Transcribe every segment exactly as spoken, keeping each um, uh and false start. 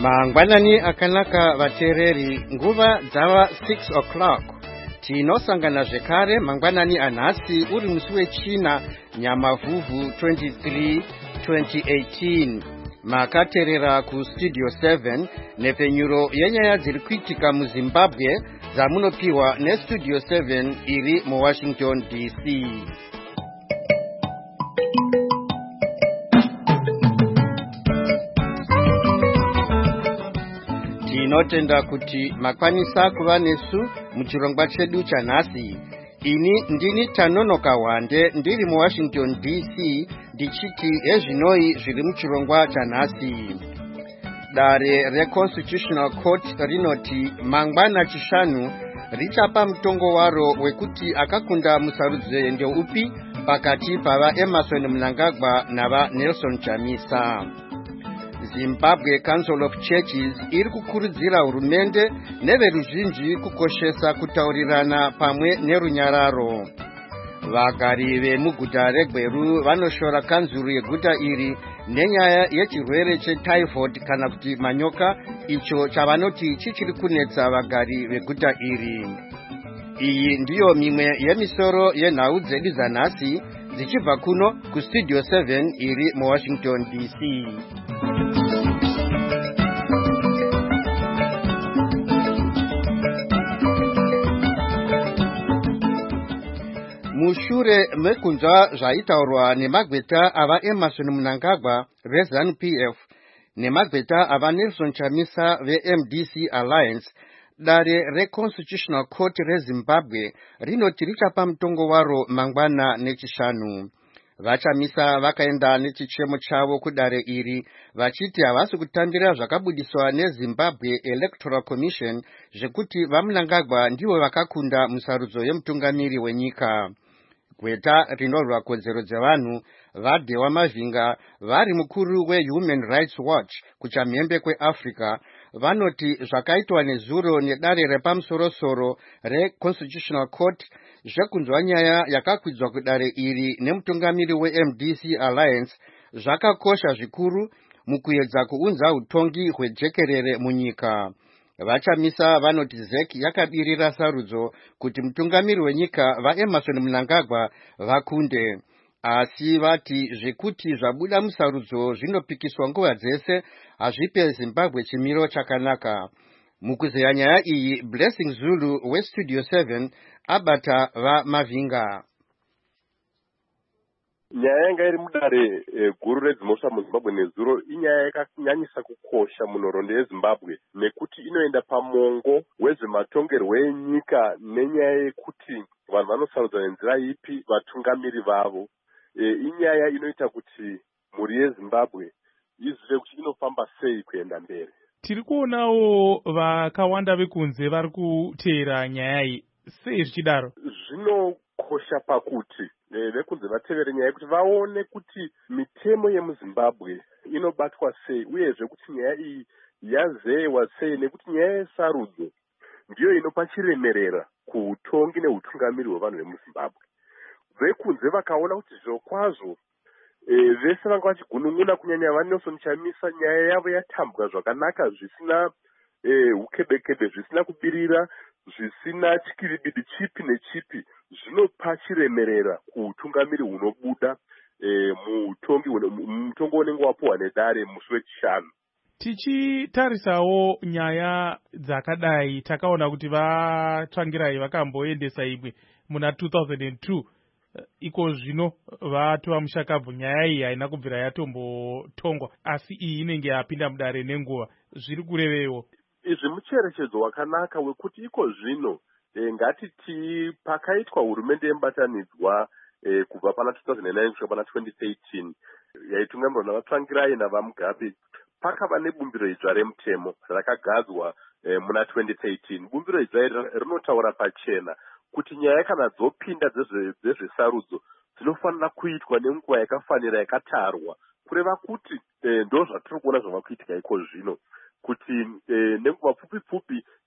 Mangwanani akanaka vateereri, nguva dzava six o'clock. Tinosangana zvekare mangwanani anhasi uri musi wechina Nyamavhuvhu twenty-three twenty eighteen. Makateerera kustudio seven nepfenyuro yenyaya dziri kuitika muZimbabwe dzamunopiwa nestudio seven iri muWashington D C. Tinotenda kuti makwanisa kuva nesu muchirongwa chedu chanhasi. Ini ndini Tanonoka Wande ndiri muWashington D C ndichiti ezvinoi zviri muchirongwa chanhasi. Dare reConstitutional Court rinoti mangwana chishanu richapa mutongo waro wekuti akakunda musarudzo ndeupi pakati pava Emmerson Mnangagwa nava Nelson Chamisa. Zimbabwe Council of Churches iri kukurudzira hurumende neveruzhinji kukoshesa kutaurirana pamwe nerunyararo. Vagari vemuguta reGweru vanoshora kanzuru yeguta iri nenyaya yechirwere chetyphoid kana kuti manyoka, icho chavanoti chichiri kunetsa vagari veguta iri. Iyi ndiyo mimwe yemisoro yenhau dzedu dzanhasi dzichibva kuno kustudio seven iri muWashington D C. Mushure mekunzwa zvaitaurwa nemagweta ava Emmerson Mnangagwa veZANU P F nemagweta ava Nelson Chamisa veM D C Alliance, dare reConstitutional Court reZimbabwe rinoti richapa mutongo waro mangwana nechishanu. VaChamisa vakaenda nechichemo chavo kudare iri vachiti havasi kutambira zvakabudiswa neZimbabwe Electoral Commission zvekuti vaMnangagwa ndivo vakakunda musarudzo yemutungamiri wenyika. Gweta rinorwa kodzero dzevanhu vaDewa Mavinga vari mukuru weHuman Rights Watch kuchamhembe kweAfrica vanoti zvakaitwa nezuro nedare repamusorosoro reConstitutional Court zvekunzwa nyaya yakakwidzwa kudare iri nemutungamiri weM D C Alliance zvakakosha zvikuru mukuedza kuunza utongi hwejekerere munyika. VaChamisa vanoti Z E C yakabirira sarudzo kuti mutungamiri wenyika vaEmmerson Mnangagwa vakunde, asi vati zvekuti zvabuda musarudzo zvinopikiswa nguva dzese hazvipe Zimbabwe chimiro chakanaka. Mukuzeya nyaya iyi, Blessing Zulu westudio seven abata vaMavinga. Nyaya yanga iri mudare e, guru redzimhosva muZimbabwe nezuro inyaya yakanyanyisa kukosha munhoroondo yeZimbabwe nekuti inoenda pamongo wezvematongerwo enyika nenyaya yekuti vanhu vanosarudza nenzira ipi vatungamiri vavo. E, inyaya inoita kuti mhuri yeZimbabwe izive kuti inofamba sei kuenda mberi. Tiri kuonawo vakawanda vekunze vari kuteera nyaya iyi, sei zvichidaro? Zvinokosha pakuti E, vekunze vatevere nyaya yekuti vaone kuti mitemo yemuZimbabwe inobatwa sei uyezve kuti nyaya iyi yazeyewa sei, nekuti nyaya yesarudzo ndiyo inopa chiremerera kuutongi neutungamiri hwevanhu vemuZimbabwe. Vekunze vakaona kuti zviro kwazvo e, vese vanga vachigunun'una kunyanya vaNelson Chamisa nyaya yavo yatambwa zvakanaka zvisina e, ukebekebe, zvisina kubirira, zvisina chikiribidi chipi nechipi, zvinopa chiremerera kuutungamiri hunobuda e, mutongi mutongo unenge wapuwa nedare musi wechishanu. Tichitarisawo nyaya dzakadai, takaona kuti vatsvangirai vakamboendesa imwe muna two thousand two. Iko zvino vatova mushakabvu, nyaya iyi haina kubvira yatombotongwa, asi iyi inenge yapinda mudare nenguva. Zviri kurevewo izvi mucherechedzo wakanaka wekuti iko zvino e, ngatiti pakaitwa hurumende yembatanidzwa e, kubva pana two thousand nine kusvika pana twenty thirteen yaitungamirirwa navatsvangirai navaMugabe, pakava nebumbiro idzva remutemo rakagadzwa e, muna twenty thirteen. Bumbiro idzva iri rinotaura pachena kuti nyaya kana dzopinda dzezvesarudzo dzinofanira kuitwa nenguva yakafanira yakatarwa, kureva kuti e, ndo zvatiri kuona zvava kuitika iko zvino, kuti e, nenguva pfupi pfupi nyaya ine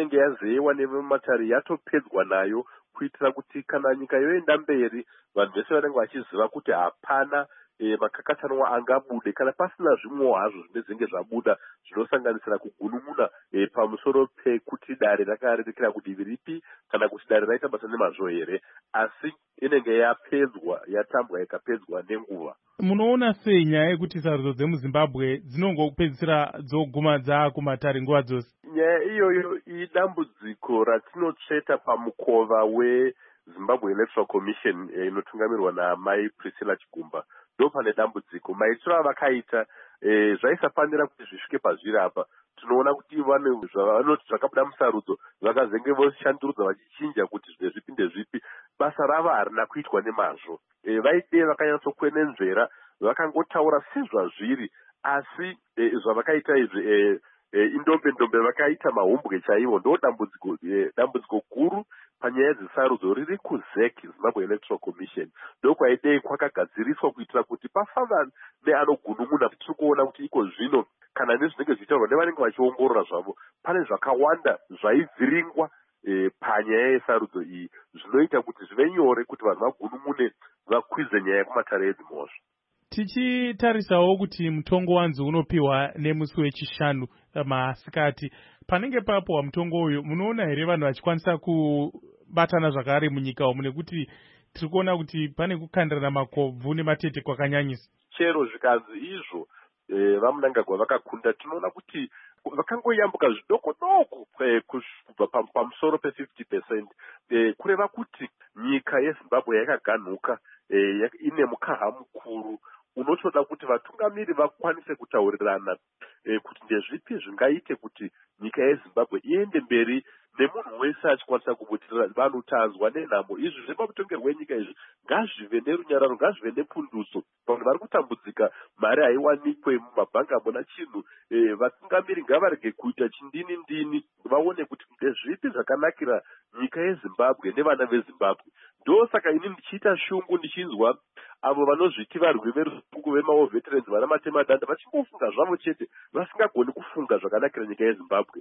inenge yazeyewa nevematare yatopedzwa nayo, kuitira kuti kana nyika yoenda mberi vanhu vese vanenge vachiziva kuti hapana e, makakatanwa angabude kana pasina zvimwewo hazvo zvinenge zvabuda zvinosanganisira kugunun'una e, pamusoro pekuti dare rakarerekera kudivi ripi kana kuti dare raita basa nemazvo here, asi inenge yapedzwa, yatambwa ikapedzwa nenguva. Munoona sei nyaya yekuti sarudzo dzemuzimbabwe dzinongopedzisira dzoguma dzaakumatare nguva dzose? Nyaya iyoyo idambudziko ratinotsveta pamukova weZimbabwe Electoral Commission e, inotungamirwa namai Priscilla Chigumba. Ndo pane dambudziko maitiro avakaita e, zvaisafanira kuti zvisvike pazviri apa. Tinoona kuti vane zvavanoti zvakabuda musarudzo vakazenge voshandurudza vachichinja kuti zvezvipi ndezvipi. Basa ravo harina kuitwa nemazvo. E, vaide vakanyatsokwenenzvera, vakangotaura sezvazviri, asi e, zvavakaita izvi e, e, indombe ndombe vakaita mahumbwe chaivo. Ndo dambudziko e, dambudziko guru panyaya dzesarudzo riri kuZ E C, Zimbabwe Electoral Commission. Ndokwaidei kwakagadziriswa kuitira kuti pafana neanogunun'una. Tiri kuona kuti iko zvino kana nezvinenge zvichitaurwa nevanenge vachiongorora zvavo, pane zvakawanda zvaivhiringwa e, panyaya yesarudzo iyi zvinoita kuti zvive nyore kuti vanhu vagunun'une vakwize nyaya yekumatare edzimhosva. Tichitarisawo kuti mutongo wanzi unopiwa nemusi wechishanu masikati, panenge papowa mutongo uyu, munoona here vanhu vachikwanisa kubatana zvakare munyika umu, nekuti tiri kuona kuti pane kukandirana makobvu nematete kwakanyanyisa? Chero zvikanzi izvo e, vaMnangagwa vakakunda, tinoona kuti vakangoyambuka zvidoko doko e, kubva pamusoro pe-fifty percent e, kureva kuti nyika yeZimbabwe yakaganhuka e, ine mukaha mukuru unotoda kuti vatungamiri vakwanise kutaurirana e, kuti ndezvipi zvingaite kuti nyika yeZimbabwe iende mberi nemunhu wese achikwanisa kubutirira vanotazwa nenhamo. Izvi zvepamutongerwo wenyika izvi ngazvive nerunyararo, ngazvive nepunduso. Vanhu vari kutambudzika, mari haiwanikwe mumabhanga amuna chinhu. E, vatungamiri ngavarege kuita chindini ndini, vaone kuti ndezvipi zvakanakira nyika yeZimbabwe nevana veZimbabwe. Ndo saka ini ndichiita shungu ndichinzwa avo vanozviti varwi verungu vemawo veterans vana matema danda vachingofunga zvavo chete, vasingagoni kufunga zvakanakira nyika yeZimbabwe.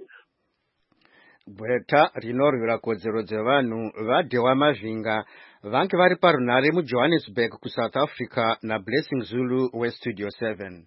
Gweta rinorwira kodzero dzevanhu vaDhewa Mazvinga vange vari parunhare muJohannesburg kuSouth Africa naBlessing Zulu weStudio seven.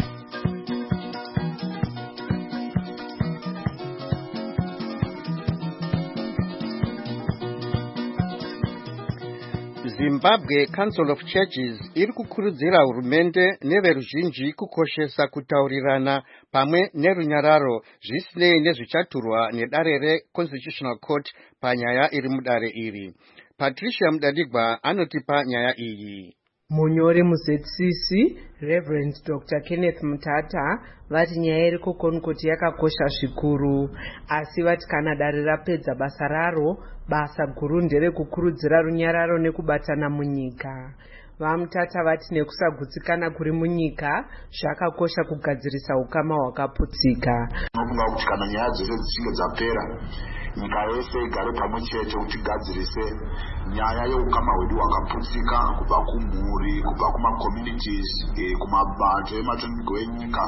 Zimbabwe Council of Churches iri kukurudzira hurumende neveruzhinji kukoshesa kutaurirana pamwe nerunyararo zvisinei nezvichaturwa nedare reConstitutional Court panyaya iri mudare iri. Patricia Mudadigwa anotipa nyaya iyi. Munyori muZ C C Reverend Doctor Kenneth Mutata vati nyaya iri kukonkoti yakakosha zvikuru, asi vati kana dare rapedza basa raro, basa guru nderekukurudzira runyararo nekubatana munyika. VaMutata vati nekusagutsikana kuri munyika zvakakosha kugadzirisa ukama hwakaputsika. Nofunga kuti kana nyaya dzese dzichinge dzapera, nyika yese igare pamwe chete kuti igadzirise nyaya yeukama hwedu hwakaputsika kubva kumhuri, kubva kuma-communities, e, kumabato ematongerwo enyika,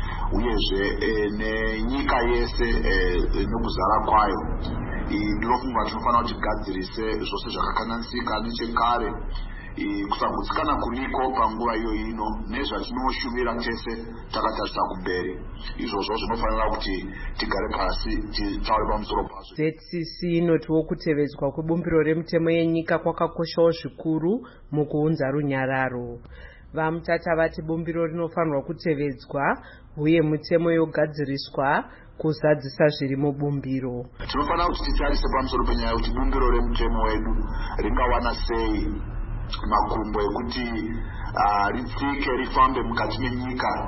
uyezve e, nenyika yese e, nokuzara kwayo. Ndinofunga tinofanira kuti tigadzirise zvose zvakakanganisika nechekare. Kusagutsikana kuniko panguva iyo ino nezvatinoshumira tese takatarisa kumberi, izvozvo zvinofanira kuti tigare pasi titaure pamusoro pazvo. Z C C inotiwo kutevedzwa kwebumbiro remutemo yenyika kwakakoshawo zvikuru mukuunza runyararo. VaMutata vati bumbiro rinofanirwa kutevedzwa uye mutemo yogadziriswa kuzadzisa zviri mubumbiro. Tinofanira kuti titarise pamusoro penyaya yekuti bumbiro remutemo wedu ringawana sei makumbo ekuti uh, ritsike rifambe mukati menyika,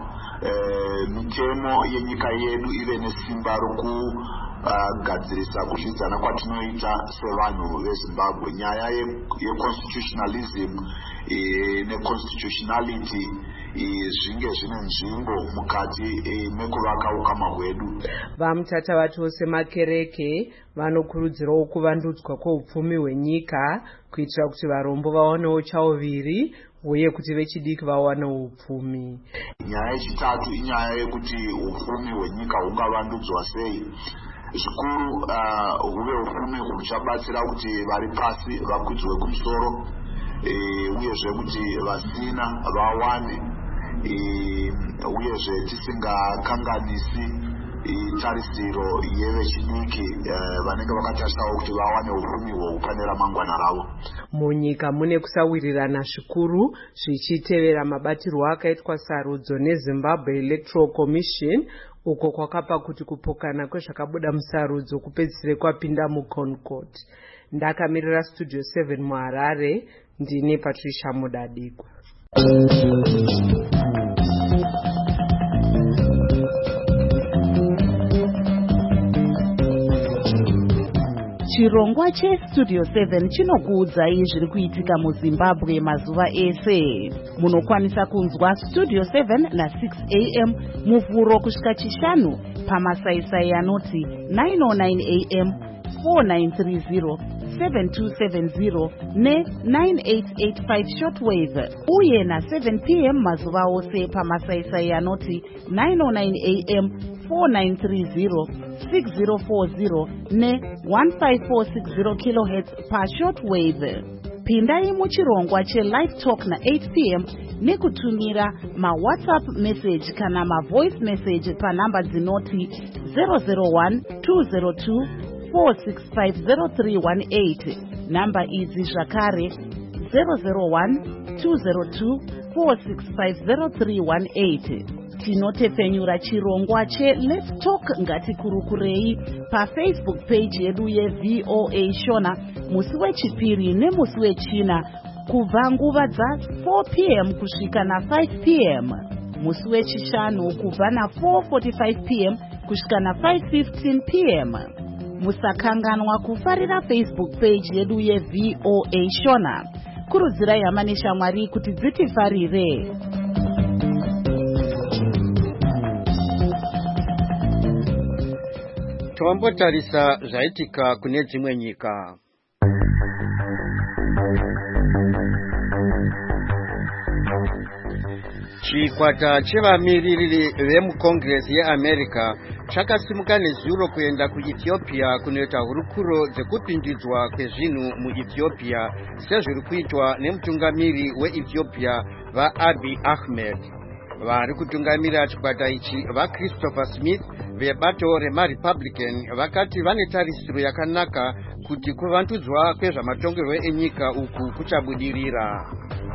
uh, mitemo yenyika yedu ive nesimba rokugadzirisa uh, kuzvidzana kwatinoita sevanhu veZimbabwe. Nyaya yeconstitutionalism ye neconstitutionality zvinge zvine nzvimbo mukati mekuvaka ukama hwedu. VaMutata vatiwo semakereke vanokurudzirawo kuvandudzwa kweupfumi hwenyika kuitira kuti varombo vawanewo chauviri uye kuti vechidiki vawanewo upfumi. Nyaya yechitatu inyaya yekuti upfumi hwenyika hungavandudzwa sei. zvikuru huve ufumi huchabatsira kuti vari pasi vakwidzwe kumusoro uyezve kuti vasina vawane uyezve tisingakanganisi tarisiro yevechidiki vanenge vakatashawo kuti vawane ufumi hwohu pane ramangwana ravo. Munyika mune kusawirirana zvikuru zvichitevera mabatirwo akaitwa sarudzo neZimbabwe Electoral Commission uko kwakapa kuti kupokana kwezvakabuda musarudzo kupedzisire kwapinda muConcord. Ndakamirira Studio seven muHarare, ndine Patricia Mudadikwa. Chirongwa cheStudio seven chinokuudzai zviri kuitika muZimbabwe mazuva ese. Munokwanisa kunzwa Studio seven na six a m muvhuro kusvika chishanu pamasaisai anoti nine oh nine a m, four nine three zero, seven two seven zero ne nine eight eight five shortwave, uye na seven p m mazuva ose pamasaisai anoti nine oh nine a m, four nine three zero, six zero four zero ne one five four six zero kilohertz pa shortwave. Pindai muchirongwa che-live talk na eight p m nekutumira ma-WhatsApp message kana ma-voice message pa namba dzinoti zero zero one two zero two four six five zero three one eight. Namba idzi zvakare zero zero one two zero two four six five zero three one eight. Tinotepfenyura chirongwa che-Let's Talk Ngatikurukurei paFacebook page yedu yeV O A Shona musi wechipiri nemusi wechina kubva nguva dza four p m kusvika na five p m, musi wechishanu kubva na four forty-five p m kusvika na five fifteen p m. Musakanganwa kufarira Facebook page yedu yeV O A Shona. Kurudzirai hama neshamwari kuti dzitifarire. Tombotarisa zvaitika kune dzimwe nyika. Chikwata chevamiriri vemuCongress yeAmerica chakasimuka nezuro kuenda kuEthiopia kunoita hurukuro dzekupindidzwa kwezvinhu muEthiopia sezviri kuitwa nemutungamiri weEthiopia vaAbiy Ahmed. Vari kutungamira chikwata ichi vaChristopher Smith vebato remaRepublican vakati vane tarisiro yakanaka kuti kuvandudzwa kwezvamatongerwo enyika uku kuchabudirira.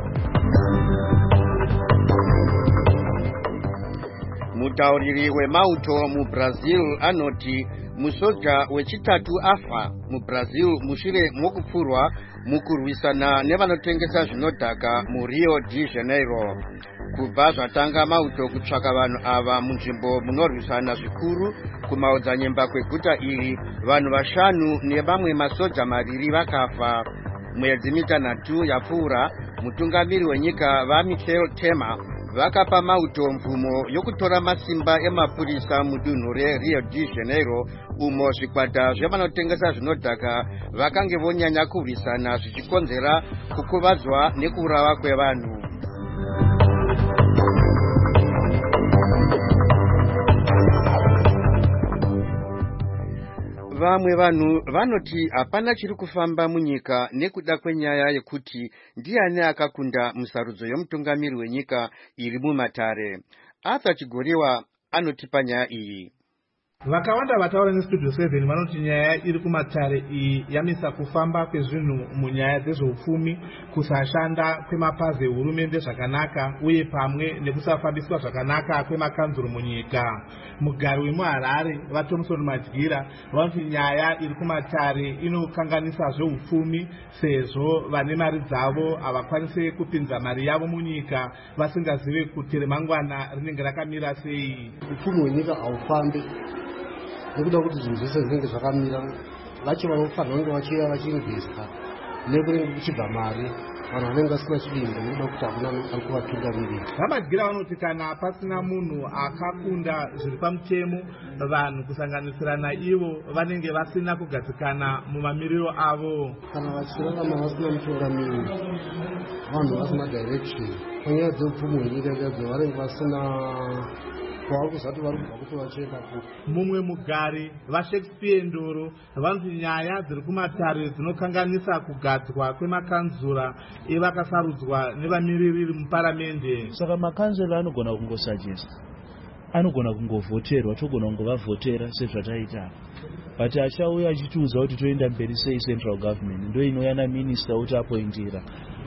Mutauriri wemauto muBrazil anoti musoja wechitatu afa muBrazil mushure mokupfurwa mukurwisana nevanotengesa zvinodhaka muRio de Janeiro. Kubva zvatanga mauto kutsvaka vanhu ava munzvimbo munorwisana zvikuru kumaodzanyemba kweguta iri, vanhu vashanu nevamwe masoja maviri vakafa. Mwedzi mitanhatu yapfuura mutungamiri wenyika vaMichel Temer vakapa mauto mvumo yokutora masimba emapurisa mudunhu reRio de Janeiro umo zvikwata zvevanotengesa zvinodhaka vakange vonyanya kurwisana zvichikonzera kukuvadzwa nekuurawa kwevanhu. Vamwe vanhu vanoti hapana chiri kufamba munyika nekuda kwenyaya yekuti ndiani akakunda musarudzo yomutungamiri wenyika iri mumatare. Arthur Chigoriwa anotipa nyaya iyi. Vakawanda vataura neStudio seven vanoti nyaya iri kumatare iyi yamisa kufamba kwezvinhu munyaya dzezveupfumi, kusashanda kwemapazi ehurumende zvakanaka uye pamwe nekusafambiswa zvakanaka kwemakanzuro munyika. Mugari wemuHarare vaThomson Madyira vanoti nyaya iri kumatare inokanganisa zveupfumi sezvo vane mari dzavo havakwanisi kupinza mari yavo munyika vasingazive kuti remangwana rinenge rakamira sei. Upfumi hwenyika haufambi nekuda kuti zvinhu zvese zvinenge zvakamira. Vacho vanofanira kunge vachiuya vachiinvesta nekunenge kuchibva mari vanhu vanenge vasina chidimbo nekuda kuti hakuna ari kuvatungamirira. Vamadyira vanoti kana pasina munhu akakunda zviri pamutemo, vanhu kusanganisira naivo vanenge vasina kugadzikana mumamiriro avo. Kana vachirarama vasina mutungamiri, vanhu vasina direction, panyaya dzeupfumi hwenyika idzodzo vanenge vasina kwavari kuzati vari kubva kuti vachienda ku mumwe mugari vaShakespeare Ndoro vanoti nyaya dziri kumatare dzinokanganisa kugadzwa kwemakanzura evakasarudzwa nevamiririri muparamende. Saka makanzura anogona kungosajesta, anogona kungovhoterwa, togona kungovavhotera sezvataita, but achauya achitiudza kuti toenda mberi sei central government ndo inouya naminista kuti apoindira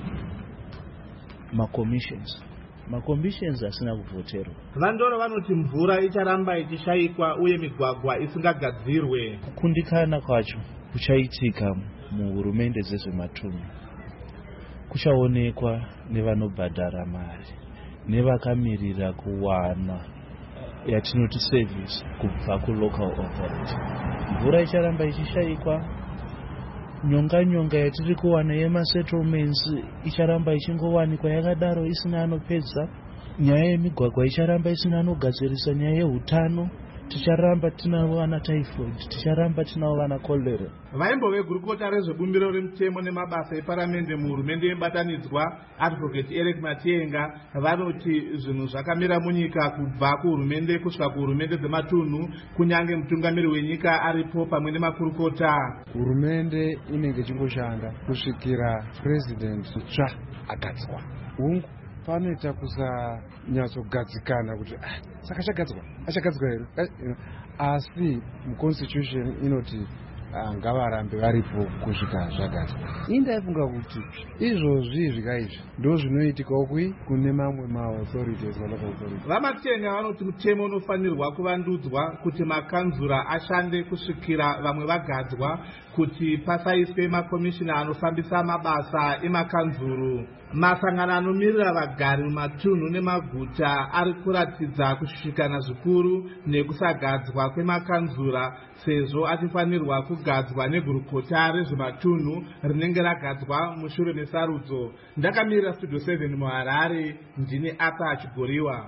macommissions macommissions asina kuvhoterwa. Vandoro vanoti mvura icharamba ichishayikwa uye migwagwa isingagadzirwe. Kukundikana kwacho kuchaitika muhurumende dzezvematunhu kuchaonekwa nevanobhadhara mari nevakamirira kuwana yatinoti service kubva kulocal authority. Mvura icharamba ichishayikwa, nyonga nyonga yatiri kuwana yemasettlements icharamba ichingowanikwa yakadaro isina anopedza. Nyaya yemigwagwa icharamba isina anogadzirisa. Nyaya yeutano ticharamba tinavo vana typhoid, ticharamba tinavo vana cholera. Vaimbo vegurukota rezvebumbiro remutemo nemabasa eparamende muhurumende yebatanidzwa Advocate Eric Matienga vanoti zvinhu zvakamira munyika kubva kuhurumende kusvika kuhurumende dzematunhu, kunyange mutungamiri wenyika aripo pamwe nemakurukota. Hurumende inenge ichingoshanda kusvikira president tsva agadzwa. Hungu panoita kusanyatsogadzikana kuti saka chagadzwa achagadzwa here, asi muconstitution inoti ngavarambe varipo kusvika zvagadzwa. Indaifunga kuti izvozvi zvikaizvi ndo zvinoitika ukwi kune mamwe maauthorities malocal authorities. Vamatenga vanoti mutemo unofanirwa kuvandudzwa kuti makanzura ashande kusvikira vamwe vagadzwa, kuti pasaiswe makomishina anofambisa mabasa emakanzuru. Masangano anomirira vagari mumatunhu nemaguta ari kuratidza kushushikana zvikuru nekusagadzwa kwemakanzura, sezvo achifanirwa kugadzwa negurukota rezvematunhu rinenge ragadzwa mushure mesarudzo. Ndakamirira Studio seven muHarare, ndine Apa Chigoriwa.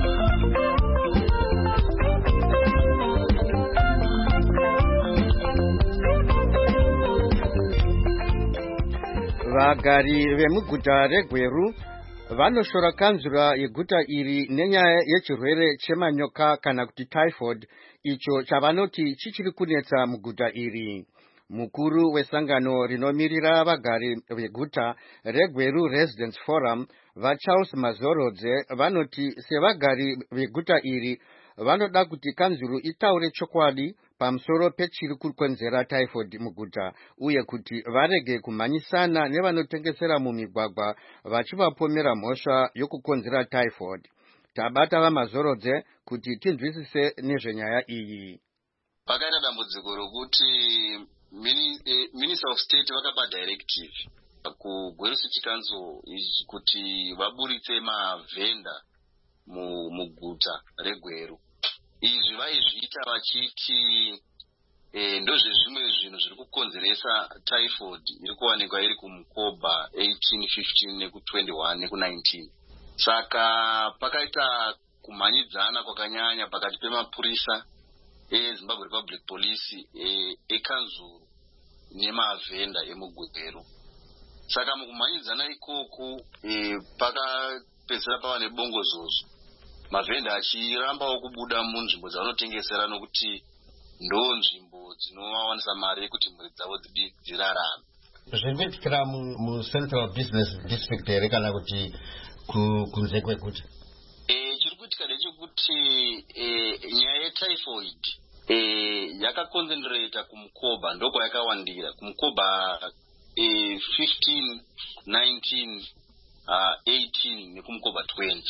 Vagari vemuguta reGweru vanoshora kanzura yeguta iri nenyaya yechirwere chemanyoka kana kuti typhoid, icho chavanoti chichiri kunetsa muguta iri. Mukuru wesangano rinomirira vagari veguta reGweru Residents Forum vaCharles Mazorodze vanoti sevagari veguta iri vanoda kuti kanzuru itaure chokwadi pamusoro pechiri kukonzera typhoid muguta, uye kuti varege kumhanyisana nevanotengesera mumigwagwa vachivapomera mhosva yokukonzera typhoid. Tabata vaMazorodze kuti tinzwisise nezvenyaya iyi. Pakaita dambudziko rokuti Minister of State vakapa directive kuGweru City Council kuti vaburitse mavhenda muguta reGweru. Izvi vaizviita vachiti e, ndozvezvimwe zvinhu zviri kukonzeresa typhoid iri kuwanikwa iri kuMukoba eighteen fifteen neku twenty-one neku nineteen. Saka pakaita kumhanyidzana kwakanyanya pakati pemapurisa eZimbabwe Republic Police ekanzuru nemavhenda emuGweru. Saka mukumhanyidzana ikoku e, pakapedzera pava nebongozozo, mavhenda achirambawo kubuda munzvimbo dzavanotengesera nokuti ndo nzvimbo dzinowawanisa mari yekuti mhuri dzavo dzirarame. Zviri kuitikira muCentral Business District here kana kuti kunze kwekuti? E, chiri kuitika ndechekuti e, nyaya yetyphoid e, yakaconcentrata kuMukoba, ndoko yakawandira kuMukoba e, fifteen, nineteen, eighteen nekumukoba twenty.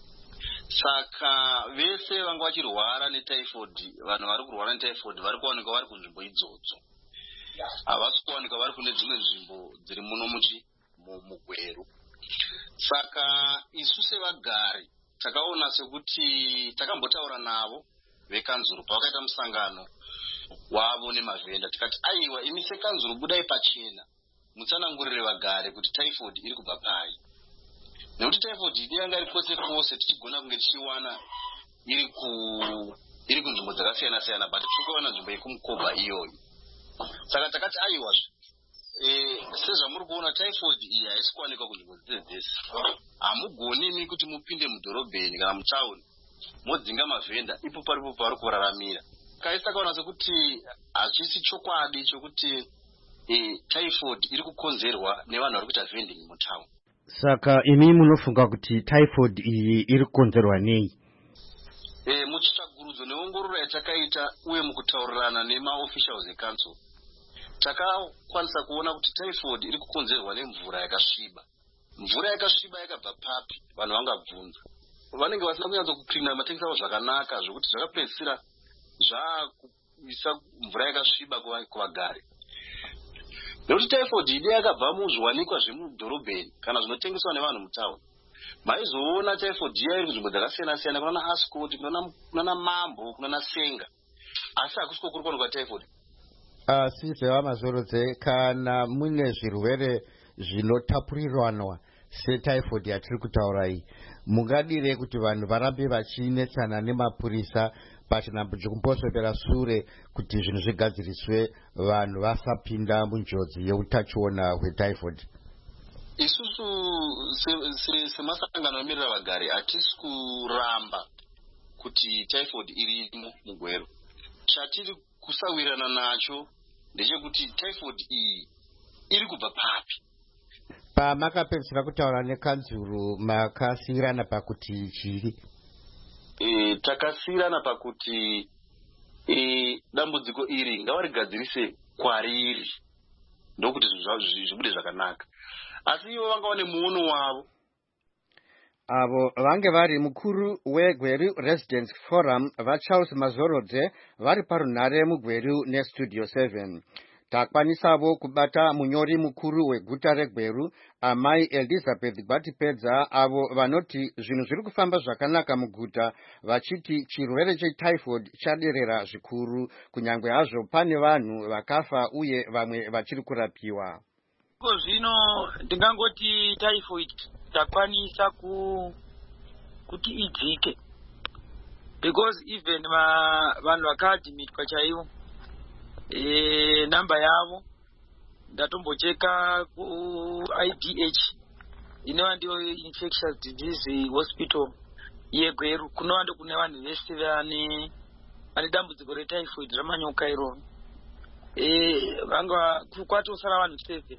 Saka vese vanga vachirwara netyphoid, vanhu vari kurwara netyphoid vari kuwanikwa vari kunzvimbo idzodzo. Havasi kuwanikwa vari kune dzimwe nzvimbo dziri muno muchi muGweru. Saka isu sevagari takaona sekuti takambotaura navo vekanzuru pavakaita musangano wavo nemavhenda, tikati aiwa imi sekanzuru budai pachena mutsanangurire vagari kuti typhoid iri kubva pai. Nekuti typhoid yanga iri kwose kwose tichigona kunge tichiwana iri ku iri kunzvimbo dzakasiyana siyana, but tikuona nzvimbo yekumukoba iyoyo. Saka takati aiwa eh sezvamuri kuona typhoid iyi haisi kuwanikwa kunzvimbo dzese. Hamugoni imi kuti mupinde mudhorobheni kana mutauni modzinga mavhenda ipo paripo pavari kuraramira. Kaisi takaona sekuti hachisi chokwadi chokuti e, typhoid iri kukonzerwa nevanhu vari kuita vending mutown. Saka imi munofunga kuti typhoid iyi iri kukonzerwa nei? E, muchitsvagurudzo neongororo yatakaita uye mukutaurirana nemaofficials ecouncil takakwanisa kuona kuti typhoid iri kukonzerwa nemvura yakasviba. Mvura yakasviba yakabva papi? Vanhu vangabvunza. Vanenge vasina kunyanza kuklina matengi avo zvakanaka zvokuti zvakapedzisira zvakuisa mvura yakasviba kuvagari. Nekuti typhoid ide yakabva muzviwanikwa zvemudhorobheni kana zvinotengeswa nevanhu mutauni. Maizoona typhoid iya iri kunzvimbo dzakasiyana siyana, kunana Ascot, kunana Mambo, kunana Senga, asi hakusiko kuri kuonekwa typhoid. Asi zvevamazorotse, kana mune zvirwere zvinotapurirwanwa setyphoid yatiri kutaura iyi, mungadire kuti vanhu varambe vachinetsana nemapurisa pachinhambo chekumboswedera sure kuti zvinhu zvigadziriswe vanhu vasapinda munjodzi yeutachiona hwetyphoid? Isusu semasangano anomirira vagari hatisi kuramba kuti typhoid irimo mugwero. Chatiri kusawirirana nacho ndechekuti typhoid iyi iri kubva papi. Pamakapedzisira kutaura nekanzuru makasiyirana pakuti chiri? E, takasiyirana pakuti e, dambudziko iri ngavarigadzirise kwariri ndokuti zvibude zvakanaka. Asi ivo vangaone muono wavo. Avo vange vari mukuru weGweru Residents Forum vaCharles Mazorodze vari parunhare muGweru neStudio seven. Takwanisavo kubata munyori mukuru weguta reGweru Amai Elizabeth Gbatipedza avo vanoti zvinhu zviri kufamba zvakanaka muguta, vachiti chirwere chetyphoid chaderera zvikuru kunyangwe hazvo pane vanhu vakafa uye vamwe vachiri kurapiwa. Zvino ndingangoti typhoid takwanisa ku kuti idzike because even vanhu vakadhimitwa chaivo e, namba yavo ndatombocheka ku I D H inova ndiyo infectious disease hospital yeGweru, kunova ndo kune vanhu vese vane vane dambudziko retyphoid ramanyoka iro. e, vanga kwatosara vanhu seven.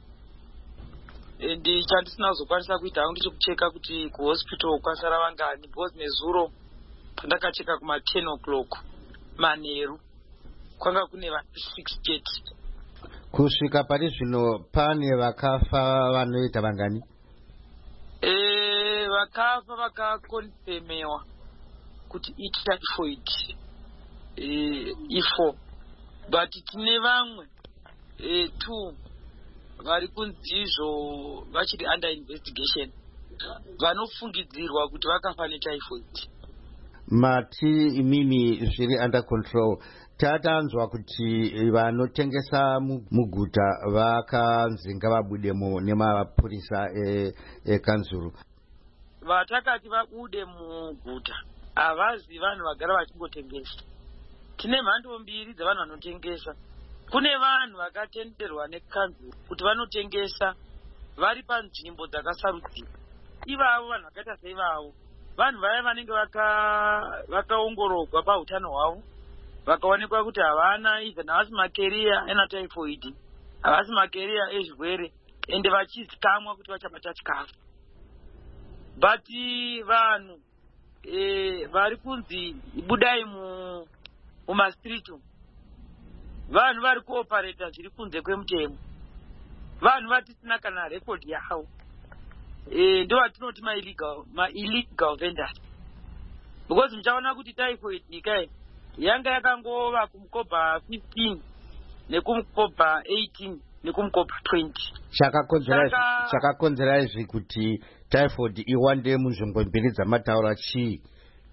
Ndi chandisina kuzokwanisa kuita hangu ndichikucheka kuti kuhospital kwasara vangani, because nezuro pandakacheka kuma ten o'clock manheru kwanga kune vanhu sixty-eight. Kusvika pari zvino pane vakafa vanoita vangani? E, vakafa vakakonfemewa kuti ityphoid e, ifo, but tine vamwe e, two vari kunzizvo vachiri under investigation vanofungidzirwa kuti vakafa netyphoid. Mati imimi zviri under control. Tatanzwa kuti vanotengesa muguta vakanzi ngavabudemo nemapurisa ekanzuru. Vatakati vabude muguta havazi vanhu vagara vachingotengesa. Tine mhando mbiri dzavanhu vanotengesa. Kune vanhu vakatenderwa nekanzuru kuti vanotengesa vari panzvimbo dzakasarudzika. Ivavo vanhu vakaita seivavo vanhu vaya vanenge vakaongororwa pautano hwavo vakaonekwa kuti havana even havasi makeriya ena typhoid, havasi makeriya ezvirwere ende vachizikamwa kuti vachabata chikafu. But vanhu e, vari kunzi budai mumastreet umu, vanhu vari kuopareta zviri kunze kwemutemo, vanhu vatisina kana rekodi yavo. E, ndo vatinoti ma-illegal, ma-illegal vendors. Because muchaona kuti typhoid ikai yanga yakangova kumukobha fifteen nekumukobha eighteen nekumukobha twenty. Chakakonzera izvi kuti typhoid iwande munzvimbo mbiri dzamataura chii?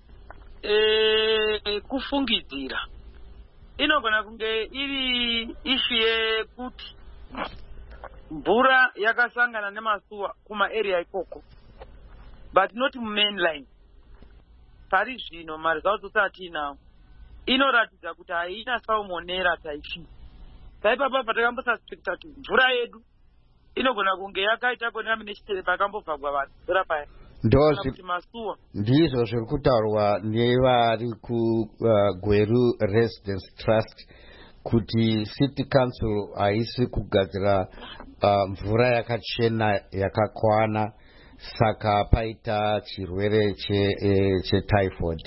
E, kufungidzira. Inogona kunge iri ishu yekuti mvura yakasangana nemasuwa kuma area ikoko, but not mainline. Pari zvino maresults atinawo inoratidza kuti haina salmonella typhi. Saipapa patakambosasuspecta kuti mvura yedu inogona kunge yakaita contamination pakambobvagwa vanhu mvura paya. kuti masuwa ndizvo zviri kutaurwa nevari kuGweru Residence Trust kuti City Council haisi kugadzira uh, mvura yakachena yakakwana, saka paita chirwere che, eh, che typhoid.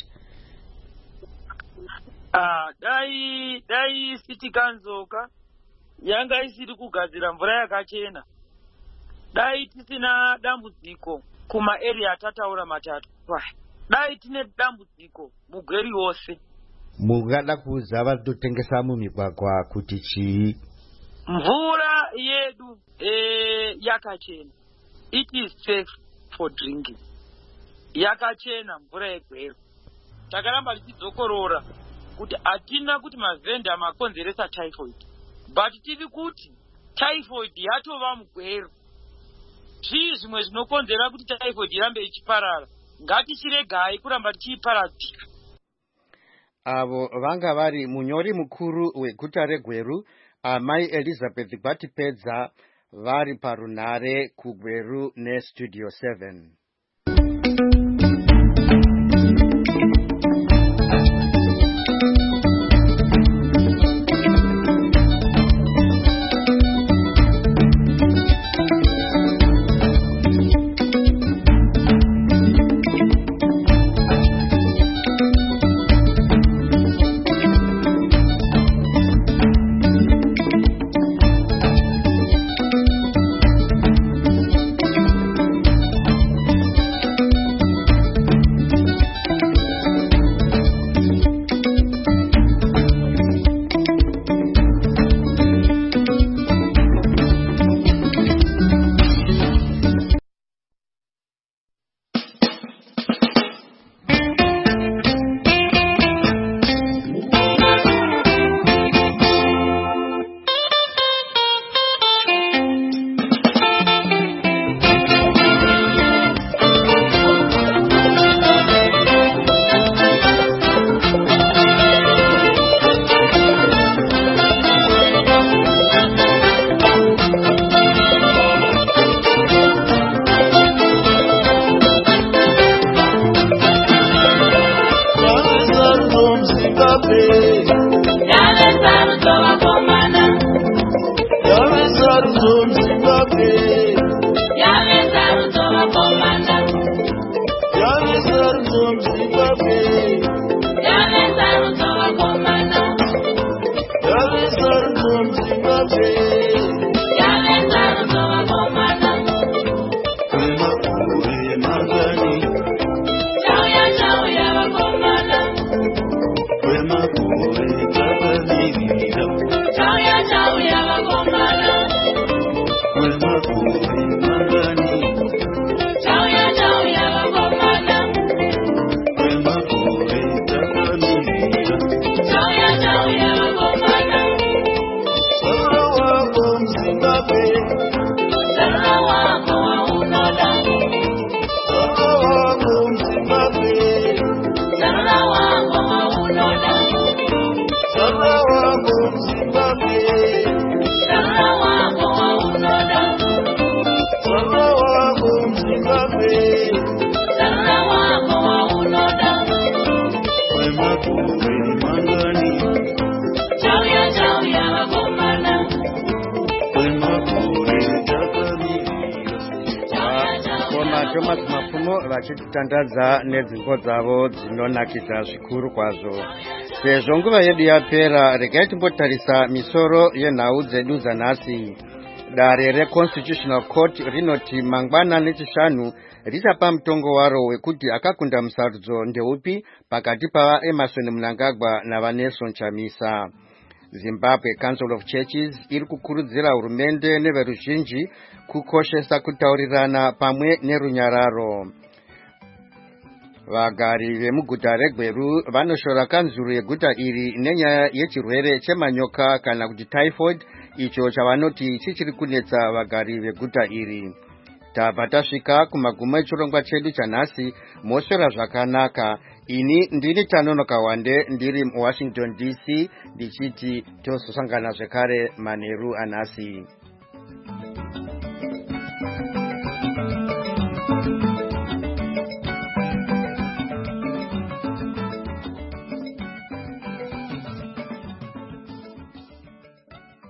Ah, dai dai City Council ka yanga isiri kugadzira mvura yakachena, dai tisina dambudziko kuma area tataura matatu. Dai tine dambudziko muGweru yose. Mungada kuudza vanotengesa mumigwagwa kuti chii? Mvura yedu eh, yakachena. It is safe for drinking. Yakachena mvura yeGweru. Takaramba tichidzokorora kuti atina kuti mavenda makonzeresa typhoid. But tiri kuti typhoid yatova muGweru. Zvii zvimwe zvinokonzera kuti typhoid irambe ichiparara. Ngatichiregai kuramba tichiparadzira. Avo vanga vari munyori mukuru weguta reGweru, Amai Elizabeth Gbatipedza, vari parunare kuGweru neStudio seven. Thomas Mapfumo vachitandadza nedzimbo dzavo dzinonakidza zvikuru kwazvo. Sezvo nguva yedu yapera, regai timbotarisa misoro yenhau dzedu dzanhasi. Dare reConstitutional Court rinoti mangwana nechishanu richapa mutongo waro wekuti akakunda musarudzo ndeupi pakati paEmmerson Mnangagwa navaNelson Chamisa. Zimbabwe Council of Churches iri kukurudzira hurumende neveruzhinji kukoshesa kutaurirana pamwe nerunyararo. Vagari vemuguta reGweru vanoshora kanzuru yeguta iri nenyaya yechirwere chemanyoka kana kuti typhoid, icho chavanoti chichiri kunetsa vagari veguta iri. Tabva tasvika kumagumo echirongwa chedu chanhasi. Moswera zvakanaka. Ini ndini Tanonoka Wande ndiri muWashington D C ndichiti tosangana zvekare manheru anhasi.